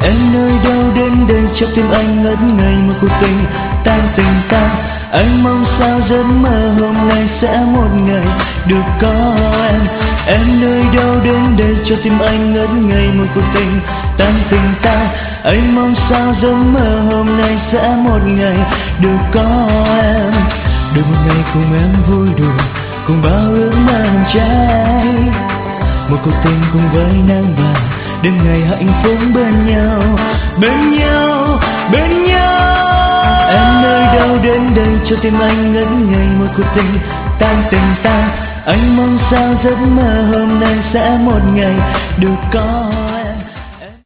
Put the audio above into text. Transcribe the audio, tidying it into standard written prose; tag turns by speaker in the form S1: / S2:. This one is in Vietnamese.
S1: Em nơi đâu đến đây cho tim anh ngất ngây một cuộc tình tan tình ta. Anh mong sao giấc mơ hôm nay sẽ một ngày được có em. Em nơi đâu đến đây cho tim anh ngất ngây một cuộc tình tan tình ta. Anh mong sao giấc mơ hôm nay sẽ một ngày được có em. Được một ngày cùng em vui đùa, cùng bao ước mơ nồng cháy. Một cuộc tình cùng với nắng vàng, đêm ngày hạnh phúc bên nhau, bên nhau, bên nhau. Em nơi đâu đến đây cho tim anh ngất ngây một cuộc tình tan tình ta. Anh mong sao giấc mơ hôm nay sẽ một ngày được có